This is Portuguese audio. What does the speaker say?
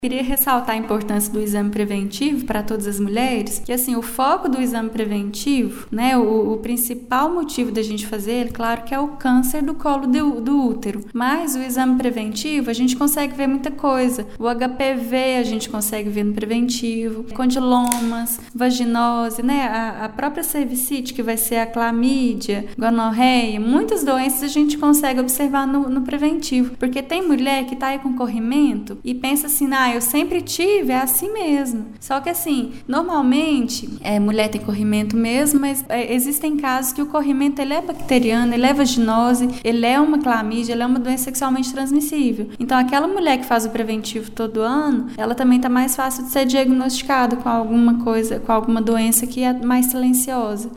Queria ressaltar a importância do exame preventivo para todas as mulheres, que assim, o foco do exame preventivo, né, o principal motivo da gente fazer ele, claro que é o câncer do colo do útero, mas o exame preventivo a gente consegue ver muita coisa. O HPV a gente consegue ver no preventivo, condilomas, vaginose, né, a própria cervicite, que vai ser a clamídia, gonorreia, muitas doenças a gente consegue observar no preventivo, porque tem mulher que tá aí com corrimento e pensa assim, eu sempre tive, é assim mesmo. Só que assim, normalmente, mulher tem corrimento mesmo, mas existem casos que o corrimento ele é bacteriano, ele é vaginose, ele é uma clamídia, ele é uma doença sexualmente transmissível. Então, aquela mulher que faz o preventivo todo ano, ela também tá mais fácil de ser diagnosticada com alguma coisa, com alguma doença que é mais silenciosa.